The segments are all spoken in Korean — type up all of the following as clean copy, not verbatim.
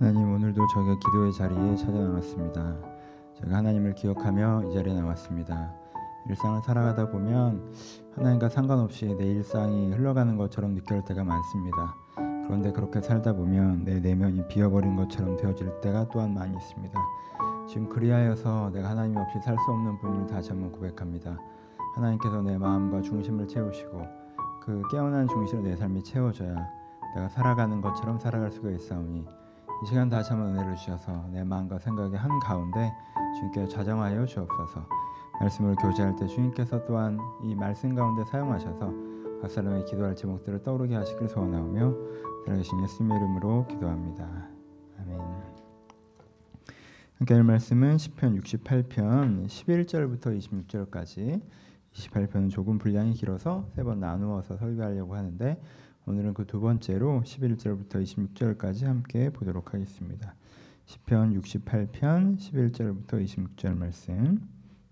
하나님, 오늘도 저희가 기도의 자리에 찾아 나왔습니다. 저희가 하나님을 기억하며 이 자리에 나왔습니다. 일상을 살아가다 보면 하나님과 상관없이 내 일상이 흘러가는 것처럼 느껴질 때가 많습니다. 그런데 그렇게 살다 보면 내 내면이 비어버린 것처럼 되어질 때가 또한 많이 있습니다. 지금 그리하여서 내가 하나님 없이 살 수 없는 분임을 다시 한번 고백합니다. 하나님께서 내 마음과 중심을 채우시고 그 깨어난 중심으로 내 삶이 채워져야 내가 살아가는 것처럼 살아갈 수가 있사오니, 이 시간 다시 한번 은혜를 주셔서 내 마음과 생각의 한가운데 주님께 좌정하여 주옵소서. 말씀을 교제할 때 주님께서 또한 이 말씀 가운데 사용하셔서 각 사람의 기도할 제목들을 떠오르게 하시길 소원하오며 살아계신 예수님의 이름으로 기도합니다. 아멘. 함께 할 말씀은 시편 68편 11절부터 26절까지. 28편은 조금 분량이 길어서 세 번 나누어서 설교하려고 하는데, 오늘은 그 두 번째로 11절부터 26절까지 함께 보도록 하겠습니다. 시편 68편 11절부터 26절 말씀.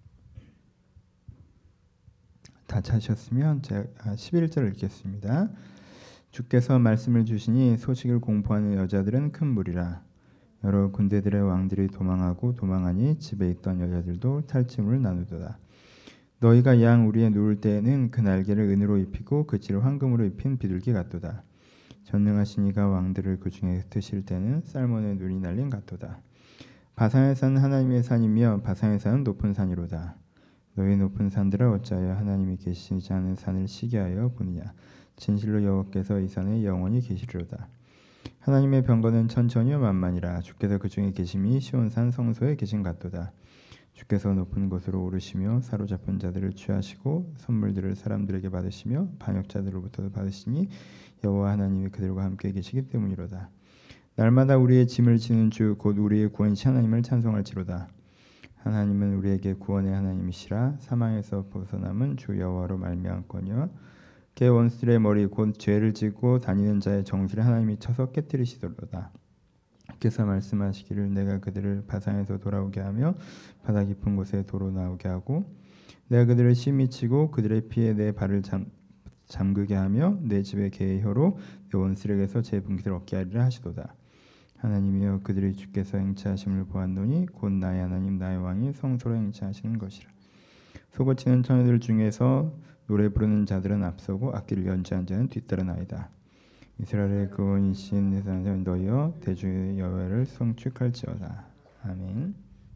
다 찾으셨으면 제가 11절을 읽겠습니다. 주께서 말씀을 주시니 소식을 공포하는 여자들은 큰 무리라. 여러 군대들의 왕들이 도망하고 도망하니 집에 있던 여자들도 탈취물을 나누도다. 너희가 양 우리에 누울 때에는 그 날개를 은으로 입히고 그 띠를 황금으로 입힌 비둘기 같도다. 전능하신 이가 왕들을 그 중에 흩으실 때는 살몬의 눈이 날린 같도다. 바산의 산은 하나님의 산이며 바산의 산은 높은 산이로다. 너희 높은 산들아, 어찌하여 하나님이 계시지 않은 산을 시기하여 보느냐. 진실로 여호와께서 이 산에 영원히 계시리로다. 하나님의 병거는 천천히요 만만이라. 주께서 그 중에 계심이 시온산 성소에 계신 같도다. 주께서 높은 곳으로 오르시며 사로잡힌 자들을 취하시고 선물들을 사람들에게 받으시며 반역자들로부터 받으시니 여호와 하나님이 그들과 함께 계시기 때문이로다. 날마다 우리의 짐을 지는 주 곧 우리의 구원이신 하나님을 찬송할지로다. 하나님은 우리에게 구원의 하나님이시라. 사망에서 벗어남은 주 여호와로 말미암거니와 그 원수들의 머리 곧 죄를 짓고 다니는 자의 정수를 하나님이 쳐서 깨뜨리시도로다. 주께서 말씀하시기를 내가 그들을 바산에서 돌아오게 하며 바다 깊은 곳에 도로 나오게 하고 내가 그들을 심히 치고 그들의 피에 내 발을 잠그게 하며 내 집의 개의 혀로 내 원수에게서 제 분깃을 얻게 하리라 하시도다. 하나님이여, 그들이 주께서 행차하심을 보았노니 곧 나의 하나님 나의 왕이 성소로 행차하시는 것이라. 소고치는 처녀들 중에서 노래 부르는 자들은 앞서고 악기를 연주한 자는 뒤따르나이다. 이스라엘의 구원이신 하나님 너희여, 대주의 여호와를 송축할지어다. 아멘.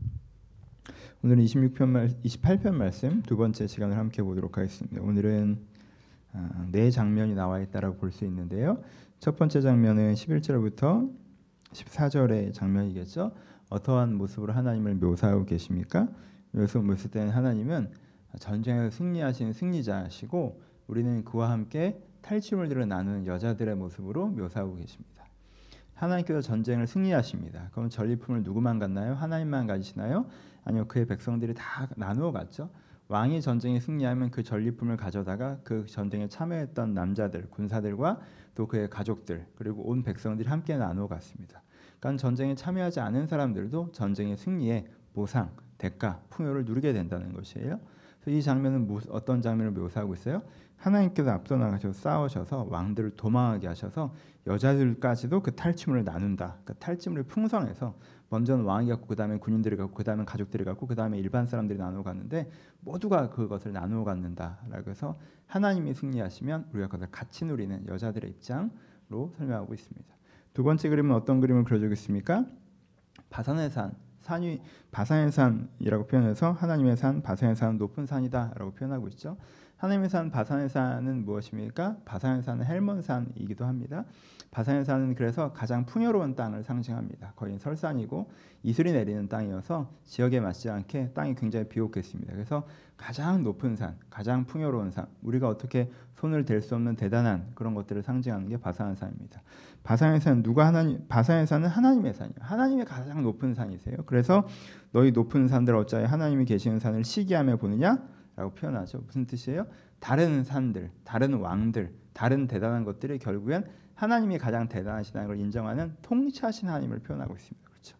오늘은 28편 말씀 두 번째 시간을 함께 보도록 하겠습니다. 오늘은 네 장면이 나와 있다라고 볼 수 있는데요. 첫 번째 장면은 11절부터 14절의 장면이겠죠. 어떠한 모습으로 하나님을 묘사하고 계십니까? 여기서 묘사할 때는 하나님은 전쟁에서 승리하신 승리자시고 우리는 그와 함께 탈취물들을 나누는 여자들의 모습으로 묘사하고 계십니다. 하나님께서 전쟁을 승리하십니다. 그럼 전리품을 누구만 갖나요? 하나님만 가지시나요? 아니요, 그의 백성들이 다 나누어 갔죠. 왕이 전쟁에 승리하면 그 전리품을 가져다가 그 전쟁에 참여했던 남자들, 군사들과 또 그의 가족들, 그리고 온 백성들이 함께 나누어 갔습니다. 그러니까 전쟁에 참여하지 않은 사람들도 전쟁의 승리에 보상, 대가, 풍요를 누리게 된다는 것이에요. 이 장면은 어떤 장면을 묘사하고 있어요? 하나님께서 앞서 나가셔서 싸우셔서 왕들을 도망하게 하셔서 여자들까지도 그 탈취물을 나눈다. 그 탈취물이 풍성해서 먼저는 왕이 갖고, 그 다음에 군인들이 갖고, 그 다음에 가족들이 갖고, 그 다음에 일반 사람들이 나누어 갔는데 모두가 그것을 나누어 갖는다라고 해서 하나님이 승리하시면 우리가 그것을 같이 누리는 여자들의 입장으로 설명하고 있습니다. 두 번째 그림은 어떤 그림을 그려주고 있습니까? 바산의 산, 산이 바산의 산이라고 표현해서 하나님의 산, 바산의 산은 높은 산이다라고 표현하고 있죠. 하나님의 산, 바산의 산은 무엇입니까? 바산의 산은 헬몬산이기도 합니다. 바산의 산은 그래서 가장 풍요로운 땅을 상징합니다. 거의 설산이고 이슬이 내리는 땅이어서 지역에 맞지 않게 땅이 굉장히 비옥했습니다. 그래서 가장 높은 산, 가장 풍요로운 산, 우리가 어떻게 손을 댈 수 없는 대단한 그런 것들을 상징하는 게 바산의 산입니다. 바산의 산, 바산의 산은 하나님의 산이에요. 하나님의 가장 높은 산이세요. 그래서 너희 높은 산들 어찌하여 하나님이 계시는 산을 시기하며 보느냐? 라고 표현하죠. 무슨 뜻이에요? 다른 산들, 다른 왕들, 다른 대단한 것들이 결국엔 하나님이 가장 대단하시다는 걸 인정하는 통치하신 하나님을 표현하고 있습니다. 그렇죠?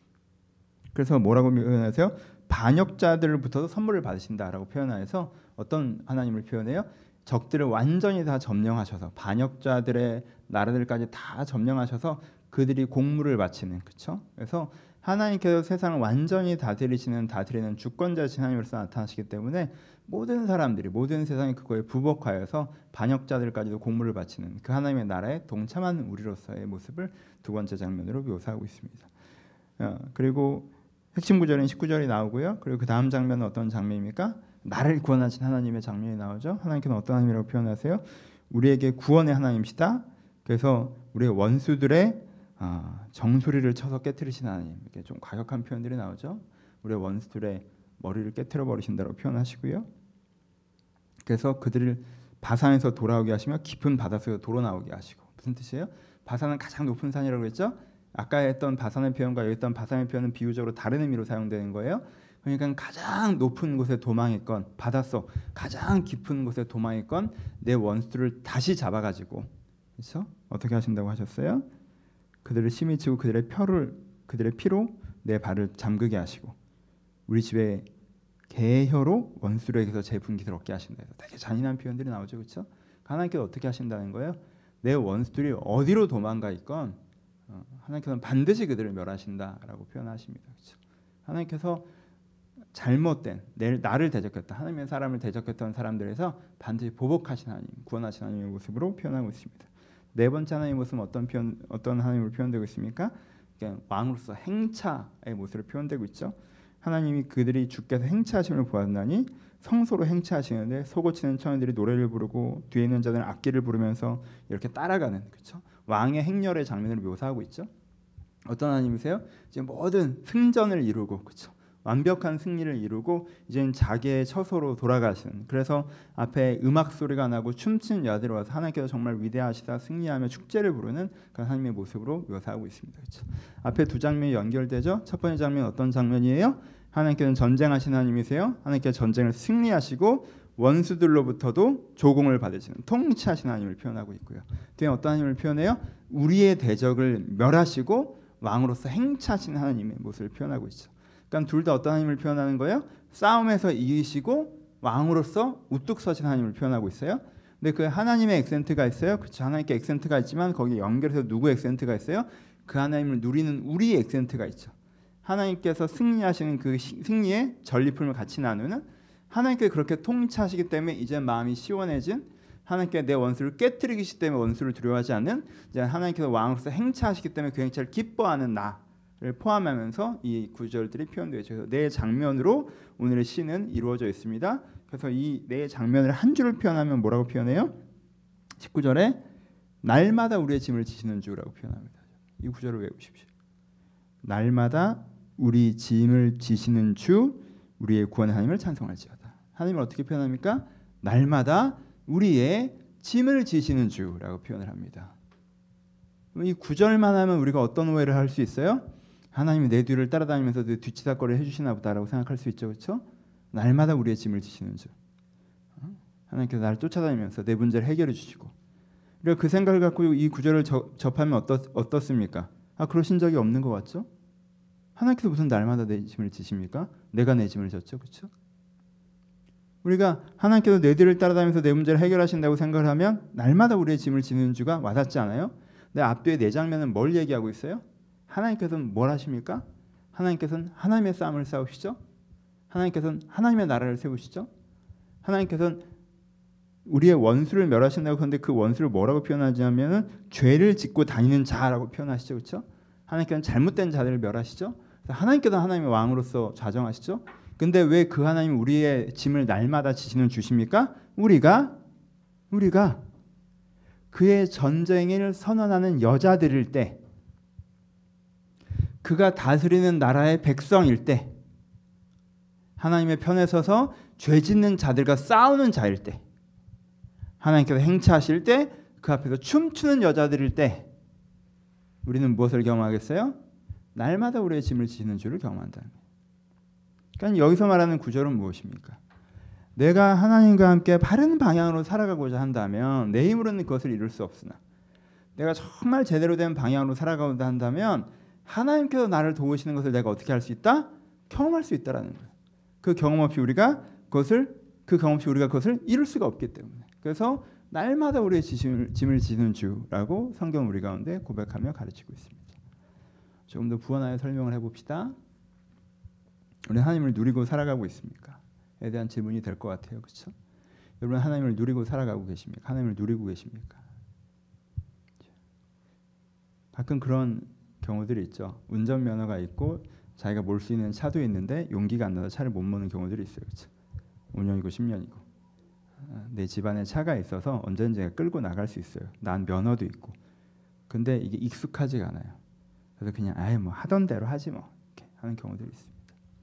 그래서 뭐라고 표현하세요? 반역자들부터도 선물을 받으신다라고 표현해서 어떤 하나님을 표현해요? 적들을 완전히 다 점령하셔서 반역자들의 나라들까지 다 점령하셔서 그들이 공물을 바치는, 그렇죠? 그래서 하나님께서 세상을 완전히 다스리는 주권자신 하나님으로서 나타나시기 때문에 모든 사람들이, 모든 세상이 그거에 부복하여서 반역자들까지도 공물을 바치는 그 하나님의 나라에 동참하는 우리로서의 모습을 두 번째 장면으로 묘사하고 있습니다. 그리고 핵심 구절인 19절이 나오고요. 그리고 그 다음 장면은 어떤 장면입니까? 나를 구원하신 하나님의 장면이 나오죠. 하나님께서는 어떤 하나님이라고 표현하세요? 우리에게 구원의 하나님이시다. 그래서 우리의 원수들의 정수리를 쳐서 깨뜨리신 하나님. 이렇게 좀 과격한 표현들이 나오죠. 우리의 원수들의 머리를 깨뜨려 버리신다고 표현하시고요. 그래서 그들을 바산에서 돌아오게 하시며 깊은 바닷속에서 도로 나오게 하시고. 무슨 뜻이에요? 바산은 가장 높은 산이라고 했죠. 아까 했던 바산의 표현과 여기 했던 바산의 표현은 비유적으로 다른 의미로 사용되는 거예요. 그러니까 가장 높은 곳에 도망했건, 바닷속 가장 깊은 곳에 도망했건 내 원수들을 다시 잡아가지고, 그렇죠? 어떻게 하신다고 하셨어요? 그들을 심히 치고 그들의 피로 내 발을 잠그게 하시고 우리 집에 개혀로 원수들에게서 제 분깃을 얻게 하신다. 되게 잔인한 표현들이 나오죠, 그렇죠? 하나님께서 어떻게 하신다는 거예요? 내 원수들이 어디로 도망가 있건 하나님께서는 반드시 그들을 멸하신다라고 표현하십니다, 그렇죠? 하나님께서 잘못된 나를 대적했다, 하나님의 사람을 대적했던 사람들에서 반드시 보복하신 하나님, 구원하신 하나님의 모습으로 표현하고 있습니다. 네 번째 하나님의 모습은 어떤 하나님으로 표현되고 있습니까? 그러니까 왕으로서 행차의 모습으로 표현되고 있죠. 하나님이 그들이 주께서 행차하심을 보았나니 성소로 행차하시는데 소고치는 처녀들이 노래를 부르고 뒤에 있는 자들은 악기를 부르면서 이렇게 따라가는, 그렇죠? 왕의 행렬의 장면을 묘사하고 있죠. 어떤 하나님이세요? 이제 모든 승전을 이루고, 그렇죠? 완벽한 승리를 이루고 이제는 자기의 처소로 돌아가시는, 그래서 앞에 음악 소리가 나고 춤추는 여자들이 와서 하나님께서 정말 위대하시다 승리하며 축제를 부르는 그 하나님의 모습으로 묘사하고 있습니다, 그렇죠? 앞에 두 장면이 연결되죠. 첫 번째 장면 어떤 장면이에요? 하나님께서는 전쟁하신 하나님이세요. 하나님께서 전쟁을 승리하시고 원수들로부터도 조공을 받으시는 통치하신 하나님을 표현하고 있고요. 뒤에 어떤 하나님을 표현해요? 우리의 대적을 멸하시고 왕으로서 행차하신 하나님의 모습을 표현하고 있죠. 그러니까 둘 다 어떤 하나님을 표현하는 거예요? 싸움에서 이기시고 왕으로서 우뚝 서신 하나님을 표현하고 있어요. 근데 그 하나님의 액센트가 있어요. 그렇죠. 하나님께 액센트가 있지만 거기에 연결해서 누구 액센트가 있어요? 그 하나님을 누리는 우리의 액센트가 있죠. 하나님께서 승리하시는 그 승리의 전리품을 같이 나누는, 하나님께 그렇게 통치하시기 때문에 이제 마음이 시원해진, 하나님께 내 원수를 깨뜨리기 때문에 원수를 두려워하지 않는, 이제 하나님께서 왕으로서 행차하시기 때문에 그 행차를 기뻐하는 나를 포함하면서 이 구절들이 표현되어 있죠. 네 장면으로 오늘의 시는 이루어져 있습니다. 그래서 이 네 장면을 한 줄을 표현하면 뭐라고 표현해요? 19절에 날마다 우리의 짐을 지시는 주라고 표현합니다. 이 구절을 외우십시오. 날마다 우리 짐을 지시는 주, 우리의 구원의 하나님을 찬송할지어다. 하나님을 어떻게 표현합니까? 날마다 우리의 짐을 지시는 주라고 표현을 합니다. 이 구절만 하면 우리가 어떤 오해를 할 수 있어요? 하나님이 내 뒤를 따라다니면서 내 뒤치다거리를 해주시나 보다라고 생각할 수 있죠, 그렇죠? 날마다 우리의 짐을 지시는 주. 하나님께서 나를 쫓아다니면서 내 문제를 해결해 주시고. 그리고 그 생각을 갖고 이 구절을 접하면 어떻습니까? 그러신 적이 없는 것 같죠? 하나님께서 무슨 날마다 내 짐을 지십니까? 내가 내 짐을 졌죠, 그렇죠? 우리가 하나님께서 내 뒤를 따라다니면서 내 문제를 해결하신다고 생각을 하면 날마다 우리의 짐을 지는 주가 와닿지 않아요? 근데 앞뒤에 네 장면은 뭘 얘기하고 있어요? 하나님께서는 뭘 하십니까? 하나님께서는 하나님의 싸움을 싸우시죠? 하나님께서는 하나님의 나라를 세우시죠? 하나님께서는 우리의 원수를 멸하신다고. 그런데 그 원수를 뭐라고 표현하냐면은 죄를 짓고 다니는 자라고 표현하시죠, 그렇죠? 하나님께서는 잘못된 자들을 멸하시죠. 하나님께서 하나님의 왕으로서 좌정하시죠. 근데 왜 그 하나님 우리의 짐을 날마다 지시는 주십니까? 우리가 그의 전쟁을 선언하는 여자들일 때, 그가 다스리는 나라의 백성일 때, 하나님의 편에 서서 죄 짓는 자들과 싸우는 자일 때, 하나님께서 행차하실 때, 그 앞에서 춤추는 여자들일 때 우리는 무엇을 경험하겠어요? 날마다 우리의 짐을 지시는 주를 경험한다는 거예요. 그러니까 여기서 말하는 구절은 무엇입니까? 내가 하나님과 함께 바른 방향으로 살아가고자 한다면 내 힘으로는 그것을 이룰 수 없으나, 내가 정말 제대로 된 방향으로 살아가고자 한다면 하나님께서 나를 도우시는 것을 내가 어떻게 할 수 있다? 경험할 수 있다라는 거예요. 그 경험 없이 우리가 그것을 이룰 수가 없기 때문에. 그래서 날마다 우리의 짐을 지는 주라고 성경 우리 가운데 고백하며 가르치고 있습니다. 조금 더 부언하여 설명을 해봅시다. 우리 하나님을 누리고 살아가고 있습니까? 에 대한 질문이 될 것 같아요. 그렇죠? 여러분 하나님을 누리고 살아가고 계십니까? 하나님을 누리고 계십니까? 가끔 그런 경우들이 있죠. 운전면허가 있고 자기가 몰 수 있는 차도 있는데 용기가 안 나서 차를 못 모는 경우들이 있어요. 그렇죠? 5년이고 10년이고 내 집안에 차가 있어서 언제든지 끌고 나갈 수 있어요. 난 면허도 있고. 근데 이게 익숙하지가 않아요. 그래서 그냥 아예 뭐 하던 대로 하지 뭐 이렇게 하는 경우들이 있습니다.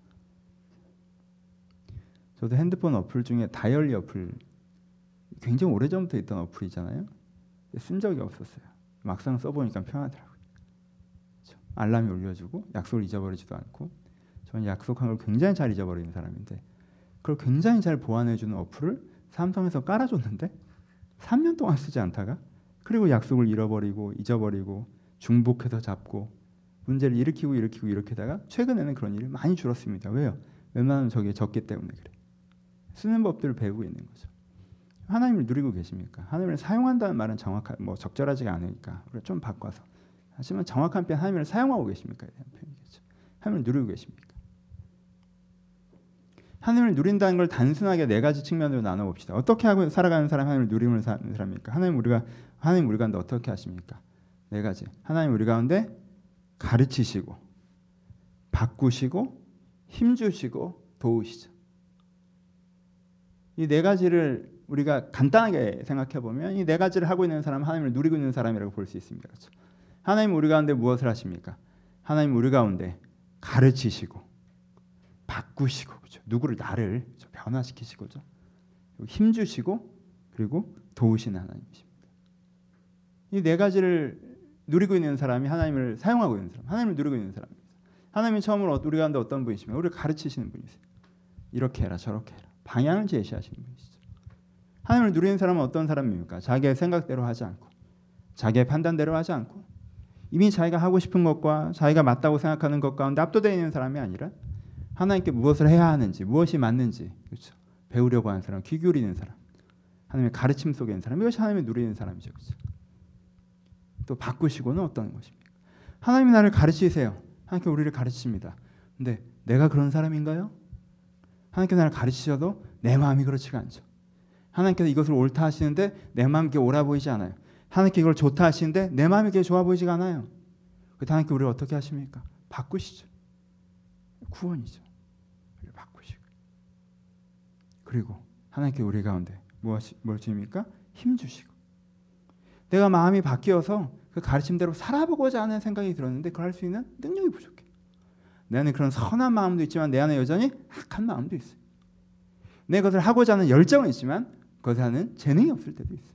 저도 핸드폰 어플 중에 다이어리 어플 굉장히 오래전부터 있던 어플이잖아요. 쓴 적이 없었어요. 막상 써보니까 편하더라고요. 그렇죠? 알람이 울려주고 약속을 잊어버리지도 않고 저는 약속한 걸 굉장히 잘 잊어버리는 사람인데 그걸 굉장히 잘 보완해주는 어플을 삼성에서 깔아줬는데 3년 동안 쓰지 않다가 그리고 약속을 잃어버리고 잊어버리고 중복해서 잡고 문제를 일으키고 이렇게다가 최근에는 그런 일이 많이 줄었습니다. 왜요? 웬만하면 저게 적기 때문에 그래. 쓰는 법들을 배우고 있는 거죠. 하나님을 누리고 계십니까? 하나님을 사용한다는 말은 적절하지가 않으니까 좀 바꿔서 하지만 정확한 표현 하나님을 사용하고 계십니까? 대한 표현이겠죠. 하나님을 누리고 계십니까? 하나님을 누린다는 걸 단순하게 네 가지 측면으로 나눠봅시다. 어떻게 하고 살아가는 사람이 하나님을 누림을 사는 사람입니까? 하나님 우리 가운데 어떻게 하십니까? 네 가지. 하나님 우리 가운데 가르치시고 바꾸시고 힘주시고 도우시죠. 이 네 가지를 우리가 간단하게 생각해 보면 이 네 가지를 하고 있는 사람은 하나님을 누리고 있는 사람이라고 볼 수 있습니다. 그렇죠? 하나님 우리 가운데 무엇을 하십니까? 하나님 우리 가운데 가르치시고 바꾸시고 그렇죠? 누구를 나를 변화시키시고죠. 힘주시고 그리고 도우시는 하나님이십니다. 이 네 가지를 누리고 있는 사람이 하나님을 사용하고 있는 사람, 하나님을 누리고 있는 사람입니다. 하나님이 처음으로 우리 가운데 어떤 분이십니까? 우리를 가르치시는 분이세요. 이렇게 해라 저렇게 해라. 방향을 제시하시는 분이시죠. 하나님을 누리는 사람은 어떤 사람입니까? 자기의 생각대로 하지 않고 자기의 판단대로 하지 않고 이미 자기가 하고 싶은 것과 자기가 맞다고 생각하는 것 가운데 압도되어 있는 사람이 아니라 하나님께 무엇을 해야 하는지 무엇이 맞는지 그렇죠? 배우려고 하는 사람, 귀 기울이는 사람, 하나님의 가르침 속에 있는 사람, 이것이 하나님을 누리는 사람이죠. 그렇죠? 또 바꾸시고는 어떤 것입니까? 하나님이 나를 가르치세요. 하나님께 우리를 가르치십니다. 근데 내가 그런 사람인가요? 하나님께 나를 가르치셔도 내 마음이 그렇지가 않죠. 하나님께서 이것을 옳다 하시는데 내 마음이 그게 옳아 보이지 않아요. 하나님께 이걸 좋다 하시는데 내 마음이 그게 좋아 보이지가 않아요. 그래서 하나님께 우리를 어떻게 하십니까? 바꾸시죠. 구원이죠. 우리를 바꾸시고 그리고 하나님께 우리 가운데 뭘 주십니까? 힘주시고 내가 마음이 바뀌어서 그 가르침대로 살아보고자 하는 생각이 들었는데 그걸 할 수 있는 능력이 부족해. 내 안에 그런 선한 마음도 있지만 내 안에 여전히 악한 마음도 있어요. 내 것을 하고자 하는 열정은 있지만 그것을 하는 재능이 없을 때도 있어요.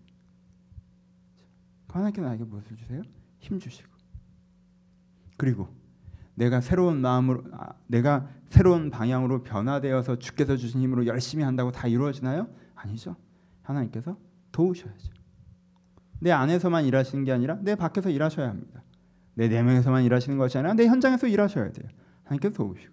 하나님께 나에게 무엇을 주세요? 힘 주시고 그리고 내가 새로운 마음으로 내가 새로운 방향으로 변화되어서 주께서 주신 힘으로 열심히 한다고 다 이루어지나요? 아니죠. 하나님께서 도우셔야죠. 내 안에서만 일하시는 게 아니라 내 밖에서 일하셔야 합니다. 내 내면에서만 일하시는 것이 아니라 내 현장에서 일하셔야 돼요. 하나님께서 도우시고.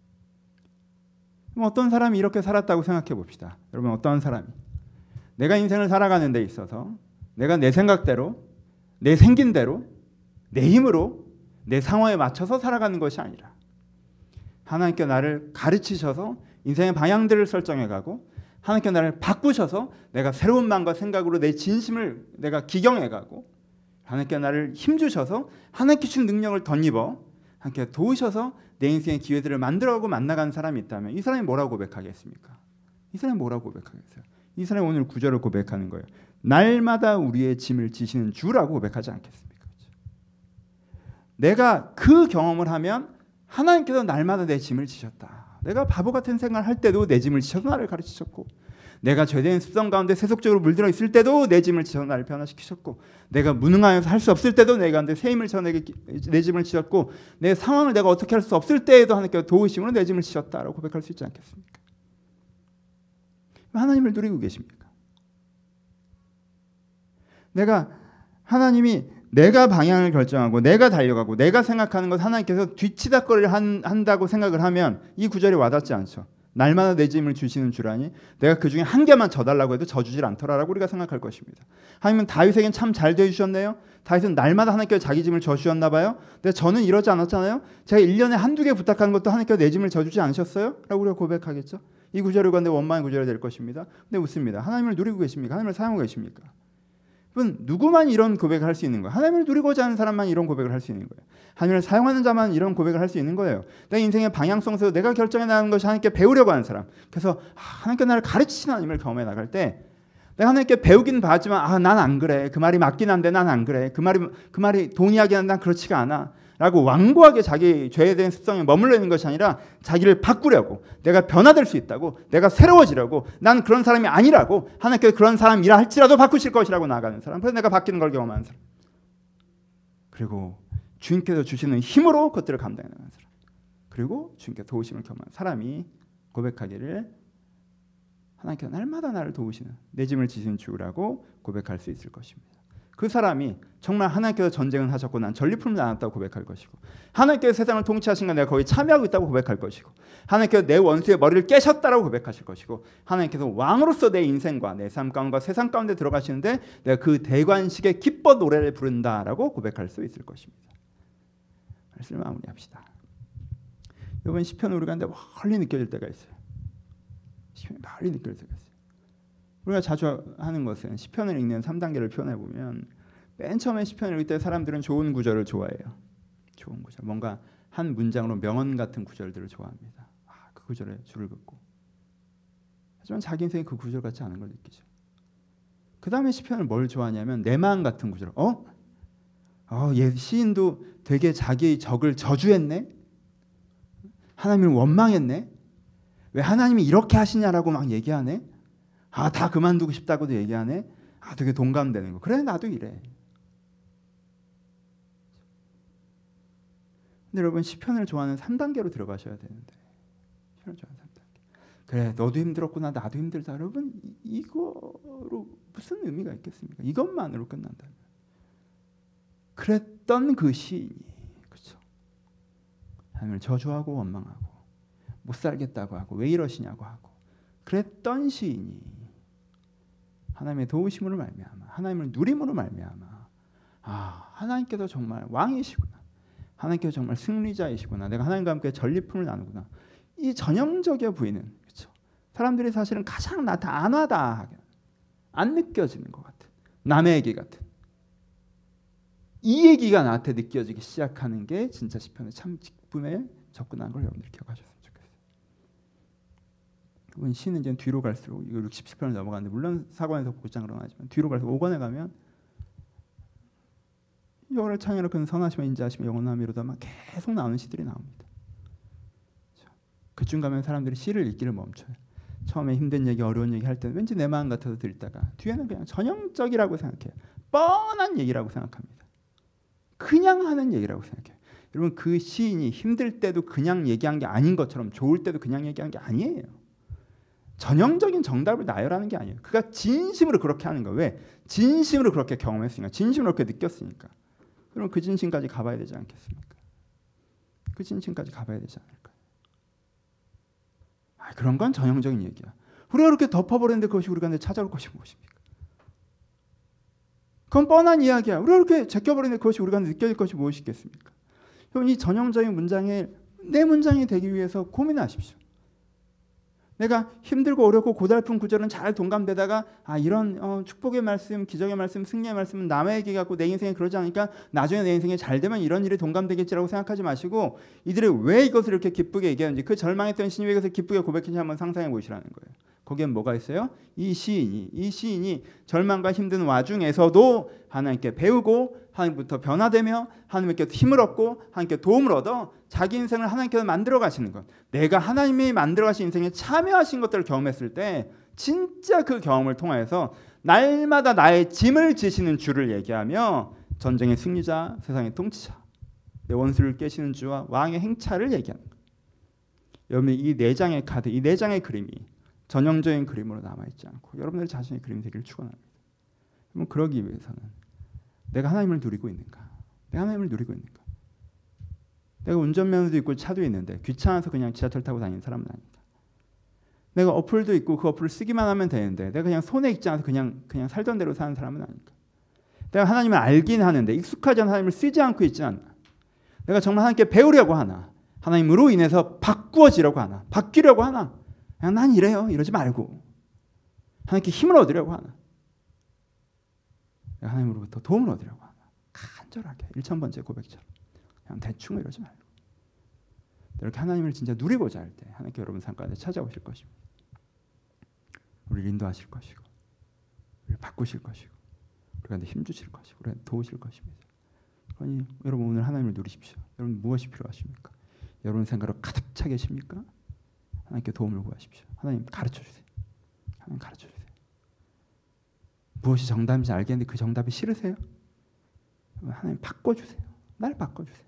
그럼 어떤 사람이 이렇게 살았다고 생각해 봅시다. 여러분 어떤 사람이 내가 인생을 살아가는 데 있어서 내가 내 생각대로 내 생긴 대로 내 힘으로 내 상황에 맞춰서 살아가는 것이 아니라 하나님께 나를 가르치셔서 인생의 방향들을 설정해가고 하나님께 나를 바꾸셔서 내가 새로운 마음과 생각으로 내 진심을 내가 기경해가고 하나님께 나를 힘주셔서 하나님께 주신 능력을 덧입어 하나님께 도우셔서 내 인생의 기회들을 만들어가고 만나가는 사람이 있다면 이 사람이 뭐라고 고백하겠습니까? 이 사람이 뭐라고 고백하겠어요? 이 사람이 오늘 9절을 고백하는 거예요. 날마다 우리의 짐을 지시는 주라고 고백하지 않겠습니까? 그렇죠? 내가 그 경험을 하면 하나님께서 날마다 내 짐을 지셨다. 내가 바보 같은 생각을 할 때도 내 짐을 지셔서 나를 가르치셨고 내가 죄된 습성 가운데 세속적으로 물들어 있을 때도 내 짐을 지셔서 나를 변화시키셨고 내가 무능하여서 할 수 없을 때도 내 가운데 새 힘을 지어 내 짐을 지셨고 내 상황을 내가 어떻게 할 수 없을 때에도 하나님께서 도우심으로 내 짐을 지셨다라고 고백할 수 있지 않겠습니까? 하나님을 누리고 계십니까? 하나님이 내가 방향을 결정하고 내가 달려가고 내가 생각하는 것 하나님께서 뒤치다거리를 한다고 생각을 하면 이 구절이 와닿지 않죠. 날마다 내 짐을 주시는 주라니 내가 그 중에 한 개만 져달라고 해도 져주질 않더라라고 우리가 생각할 것입니다. 하나님은 다윗에겐 참 잘 대해주셨네요. 다윗은 날마다 하나님께서 자기 짐을 져주셨나 봐요. 근데 저는 이러지 않았잖아요. 제가 1년에 한두 개 부탁하는 것도 하나님께서 내 짐을 져주지 않으셨어요? 라고 우리가 고백하겠죠. 이 구절을 가는데 원망의 구절이 될 것입니다. 근데 묻습니다. 하나님을 누리고 계십니까? 하나님을 사용하고 계십니까? 여러분, 누구만 이런 고백을 할 수 있는 거예요? 하나님을 누리고자 하는 사람만 이런 고백을 할 수 있는 거예요. 하나님을 사용하는 자만 이런 고백을 할 수 있는 거예요. 내 인생의 방향성에서 내가 결정해 나가는 것이 하나님께 배우려고 하는 사람. 그래서 하나님께 나를 가르치시는 하나님을 경험해 나갈 때 내가 하나님께 배우긴 봤지만 난 안 그래. 그 말이 맞긴 한데 난 안 그래. 그 말이 동의하긴 한데 난 그렇지가 않아. 라고 완고하게 자기 죄에 대한 습성에 머물러 있는 것이 아니라 자기를 바꾸려고, 내가 변화될 수 있다고, 내가 새로워지려고, 난 그런 사람이 아니라고, 하나님께서 그런 사람이라 할지라도 바꾸실 것이라고 나아가는 사람. 그래서 내가 바뀌는 걸 경험하는 사람. 그리고 주님께서 주시는 힘으로 그것들을 감당해 나가는 사람. 그리고 주님께서 도우심을 경험하는 사람이 고백하기를 하나님께서 날마다 나를 도우시는 내 짐을 지신 주라고 고백할 수 있을 것입니다. 그 사람이 정말 하나님께서 전쟁을 하셨고 난 전리품을 나눴다고 고백할 것이고, 하나님께서 세상을 통치하신 건 내가 거기 참여하고 있다고 고백할 것이고, 하나님께서 내 원수의 머리를 깨셨다라고 고백하실 것이고, 하나님께서 왕으로서 내 인생과 내 삶 가운데 세상 가운데 들어가시는데 내가 그 대관식에 기뻐 노래를 부른다라고 고백할 수 있을 것입니다. 말씀을 마무리합시다. 이번 시편 우리가 근데 멀리 느껴질 때가 있어요. 시편이 멀리 느껴질 때가 있어요. 우리가 자주 하는 것은 시편을 읽는 3단계를 표현해 보면 맨 처음에 시편을 읽을 때 사람들은 좋은 구절을 좋아해요. 좋은 구절, 뭔가 한 문장으로 명언 같은 구절들을 좋아합니다. 그 구절에 줄을 긋고. 하지만 자기 인생이 그 구절 같지 않은 걸 느끼죠. 그 다음에 시편을 뭘 좋아하냐면 내 마음 같은 구절. 얘 시인도 되게 자기의 적을 저주했네. 하나님을 원망했네. 왜 하나님이 이렇게 하시냐라고 막 얘기하네. 다 그만두고 싶다고도 얘기하네. 되게 동감되는 거. 그래, 나도 이래. 근데 여러분, 시편을 좋아하는 3단계로 들어가셔야 되는데, 시편을 좋아하는 3단계. 그래, 너도 힘들었구나, 나도 힘들다. 여러분, 이거로 무슨 의미가 있겠습니까? 이것만으로 끝난다면. 그랬던 그 시인이, 그렇죠? 하나님을 저주하고 원망하고 못 살겠다고 하고 왜 이러시냐고 하고 그랬던 시인이 하나님의 도우심으로 말미암아, 하나님을 누림으로 말미암아, 하나님께서 정말 왕이시구나, 하나님께서 정말 승리자이시구나, 내가 하나님과 함께 전리품을 나누구나, 이 전형적이어 보이는, 그렇죠? 사람들이 사실은 가장 나한테 안 와닿아, 안 느껴지는 것 같은 남의 얘기 같은 이 얘기가 나한테 느껴지기 시작하는 게 진짜 시편의 참 기쁨에 접근하는 걸 여러분들이 기억하셨으면 좋겠어요. 이번 시는 이제 뒤로 갈수록, 이거 67편을 넘어가는데 물론 사관에서 곧장으로 나지만 뒤로 갈수록 5권에 가면 여호와를 찬양하라 그는 선하시며 인자하시며 영원하미로다 막 계속 나오는 시들이 나옵니다. 그쯤 가면 사람들이 시를 읽기를 멈춰요. 처음에 힘든 얘기, 어려운 얘기 할 때는 왠지 내 마음 같아서 들다가 뒤에는 그냥 전형적이라고 생각해요. 뻔한 얘기라고 생각합니다. 그냥 하는 얘기라고 생각해요. 여러분, 그 시인이 힘들 때도 그냥 얘기한 게 아닌 것처럼 좋을 때도 그냥 얘기한 게 아니에요. 전형적인 정답을 나열하는 게 아니에요. 그가 진심으로 그렇게 하는 거예요. 왜? 진심으로 그렇게 경험했으니까, 진심으로 그렇게 느꼈으니까. 그럼 그 진심까지 가봐야 되지 않겠습니까? 그 진심까지 가봐야 되지 않을까요? 그런 건 전형적인 얘기야. 우리가 그렇게 덮어버렸는데 그것이 우리가 찾아올 것이 무엇입니까? 그건 뻔한 이야기야. 우리가 그렇게 제껴버렸는데 그것이 우리가 느껴질 것이 무엇이겠습니까? 여러분, 이 전형적인 문장에 내 문장이 되기 위해서 고민하십시오. 내가 힘들고 어렵고 고달픈 구절은 잘 동감되다가 이런 축복의 말씀, 기적의 말씀, 승리의 말씀은 남의 얘기 같고 내 인생에 그러지 않으니까 나중에 내 인생에 잘 되면 이런 일이 동감되겠지라고 생각하지 마시고, 이들이 왜 이것을 이렇게 기쁘게 얘기하는지, 그 절망했던 신이 왜 이것을 기쁘게 고백했는지 한번 상상해 보시라는 거예요. 거기엔 뭐가 있어요? 이 시인이 절망과 힘든 와중에서도 하나님께 배우고 하나님부터 변화되며 하나님께 힘을 얻고 하나님께 도움을 얻어 자기 인생을 하나님께서 만들어 가시는 것, 내가 하나님이 만들어 가신 인생에 참여하신 것들을 경험했을 때 진짜 그 경험을 통해서 날마다 나의 짐을 지시는 주를 얘기하며 전쟁의 승리자, 세상의 통치자, 내 원수를 깨시는 주와 왕의 행차를 얘기하는 거예요. 여러분, 이 4장의 카드, 이 4장의 그림이 전형적인 그림으로 남아있지 않고 여러분들 자신의 그림이 되기를 축원합니다. 그럼 그러기 위해서는 내가 하나님을 누리고 있는가? 내가 하나님을 누리고 있는가? 내가 운전면허도 있고 차도 있는데 귀찮아서 그냥 지하철 타고 다니는 사람은 아니다. 내가 어플도 있고 그 어플을 쓰기만 하면 되는데 내가 그냥 손에 익지 않아서 그냥 살던 대로 사는 사람은 아닐까. 내가 하나님을 알긴 하는데 익숙하지 않은 하나님을 쓰지 않고 있지 않나. 내가 정말 하나님께 배우려고 하나. 하나님으로 인해서 바꾸어지려고 하나. 바뀌려고 하나. 그냥 난 이래요. 이러지 말고. 하나님께 힘을 얻으려고 하나. 내가 하나님으로부터 도움을 얻으려고 하나. 간절하게 1000번째 고백처럼. 그냥 대충 이러지 말고. 이렇게 하나님을 진짜 누리고자 할 때 하나님께 여러분 삶 가운데 찾아오실 것입니다. 우리를 인도하실 것이고 우리를 바꾸실 것이고 우리한테 힘주실 것이고 우리한테 도우실 것입니다. 그러니 여러분 오늘 하나님을 누리십시오. 여러분 무엇이 필요하십니까? 여러분 생각으로 가득 차 계십니까? 하나님께 도움을 구하십시오. 하나님 가르쳐주세요. 하나님 가르쳐주세요. 무엇이 정답인지 알겠는데 그 정답이 싫으세요? 하나님 바꿔주세요. 날 바꿔주세요.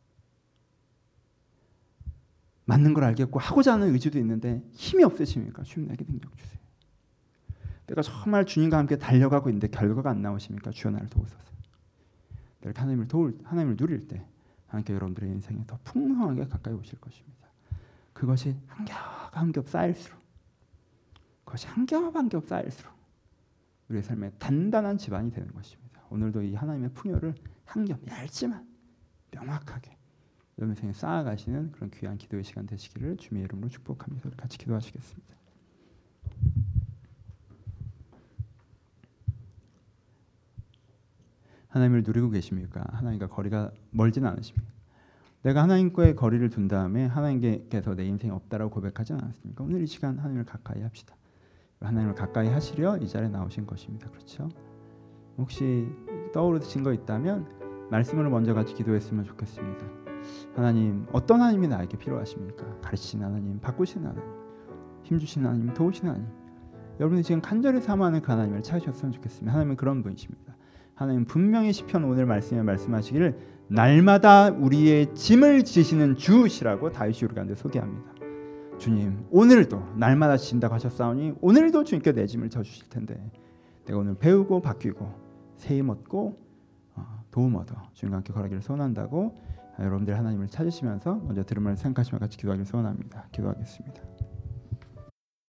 맞는 걸 알겠고 하고자 하는 의지도 있는데 힘이 없으십니까? 주님 내게 능력 주세요. 내가 정말 주님과 함께 달려가고 있는데 결과가 안 나오십니까? 주여 나를 도우소서. 이렇게 하나님을 누릴 때 하나님께 여러분들의 인생에 더 풍성하게 가까이 오실 것입니다. 그것이 한 겹 한 겹 쌓일수록 그것이 한 겹 한 겹 쌓일수록 우리의 삶에 단단한 기반이 되는 것입니다. 오늘도 이 하나님의 풍요를 한 겹 얇지만 명확하게 여러분 인생에 쌓아가시는 그런 귀한 기도의 시간 되시기를 주님의 이름으로 축복합니다. 우리 같이 기도하시겠습니다. 하나님을 누리고 계십니까? 하나님과 거리가 멀지는 않으십니까? 내가 하나님과의 거리를 둔 다음에 하나님께서 내 인생이 없다라고 고백하지는 않았습니까? 오늘 이 시간 하나님을 가까이 합시다. 하나님을 가까이 하시려 이 자리에 나오신 것입니다. 그렇죠? 혹시 떠오르신 거 있다면 말씀으로 먼저 같이 기도했으면 좋겠습니다. 하나님, 어떤 하나님이 나에게 필요하십니까? 가르치시는 하나님, 바꾸시는 하나님, 힘주시는 하나님, 도우시는 하나님. 여러분이 지금 간절히 사모하는 그 하나님을 찾으셨으면 좋겠습니다. 하나님은 그런 분이십니다. 하나님 분명히 시편 오늘 말씀에 말씀하시기를 날마다 우리의 짐을 지시는 주시라고 다윗이 우리 가운데 소개합니다. 주님, 오늘도 날마다 지신다고 하셨사오니 오늘도 주님께 내 짐을 져주실 텐데 내가 오늘 배우고 바뀌고 새 힘 얻고 도움 얻어 주님과 함께 걸어가기를 소원한다고 여러분들 하나님을 찾으시면서 먼저 들은 말을 생각하시며 같이 기도하기를 소원합니다. 기도하겠습니다.